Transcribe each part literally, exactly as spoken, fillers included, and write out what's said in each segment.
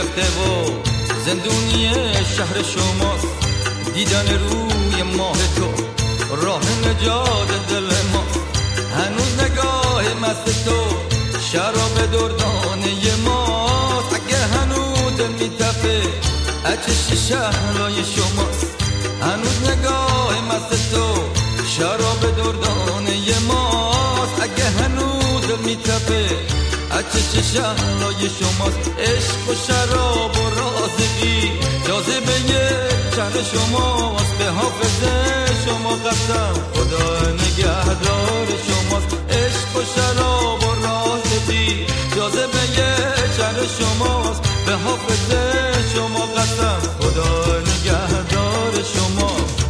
گرفته و زندونی شهر شماست. دیدن روی ماه تو راه نجات دل ماست. هنوز نگاه مست تو شراب دردانه ماست. اگه هنوز دل میتپه اچش شهرهای شماست. هنوز نگاه مست تو شراب دردانه ماست. اگه هنوز دل میتپه اچش شهرهای شماست. عشق و شراب و رازگی جاذبه شهر شماست. به حافظ شما قسم خدا نگهدار شماست. عشق و شراب و رازگی جاذبه شهر شماست. به حافظ شما قسم خدا نگهدار شماست.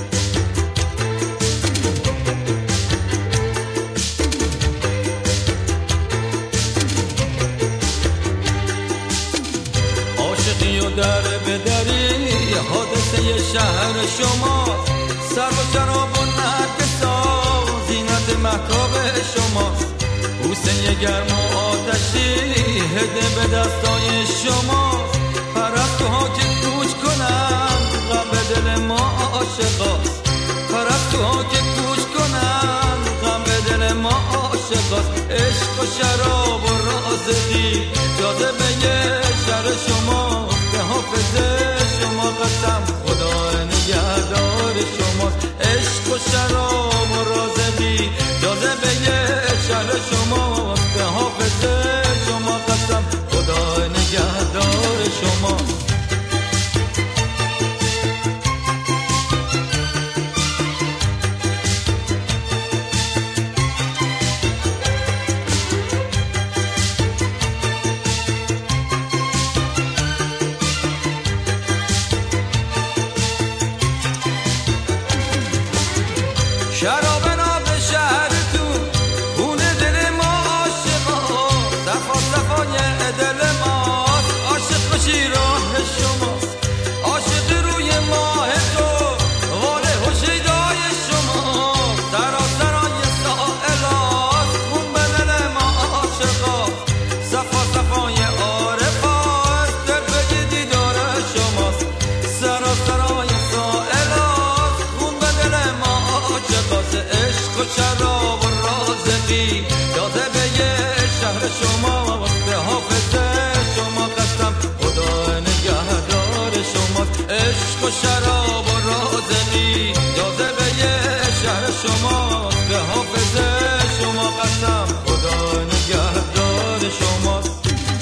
عاشقی و در بدری حادثه شهر شماست. سر و شراب و نرگسا زینت مهتاب شماست. بوسه گرم و آتشی هده به دستای شماست. پرستوها که کوچ کنن غم به دل ما عاشقاست. پرستوها که کوچ کنن غم به دل ما عاشقاست. عشق و شراب و رازقی جاذبه شهر شماست. به حافظ شما قسم خدا نگهدار شماست. عشق و شراب و رازقی جاذبه شهر شماست. به حافظ شما قسم خدا نگهدار شماست. شراب ناب شهرتون خونه دل ما عاشقا. صفا صفای دل ماست. عاشق بشی راه شماست. عاشق روی ماه تو واله و شیدای شما. سراسرای سائلات خون به دل ما عاشقا. صفا صفای عارفات طرفه دیدار شماست. سراسرای سائلات خون به دل ما عاشقاست. عشق و شراب و رازقی جاذبه شهر شماست. به حافظ شما قسم خدا نگهدار شماست. عشق و شراب و رازقی جاذبه شهر شماست. به حافظ شما قسم خدا نگهدار شماست.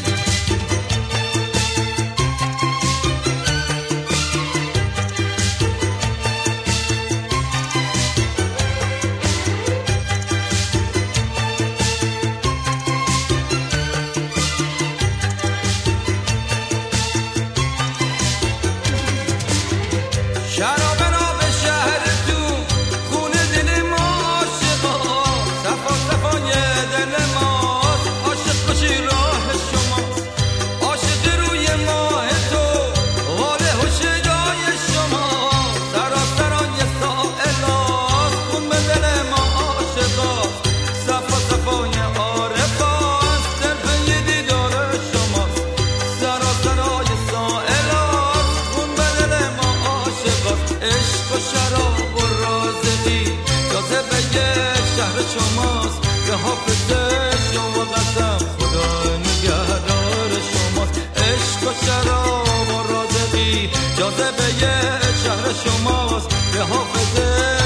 شراب ناب شهرتون خونه دل ما عاشقا. صفا صفای دل ماست. عاشق باشی راه شماست. عاشق روی ماه تو واله و شیدای شما. سراسرای سائلات خون به دل ما عاشقاست. صفا صفای عارفات طرفه دیدار شماست. سراسرای سائلات خون به دل ما عاشقاست. عشق و شراب و رازقی جاذبه شهر شماست. به حافظ شما قسم خدا نگهدار شماست. عشق و شراب و رازقی جاذبه شهر شماست. به حافظ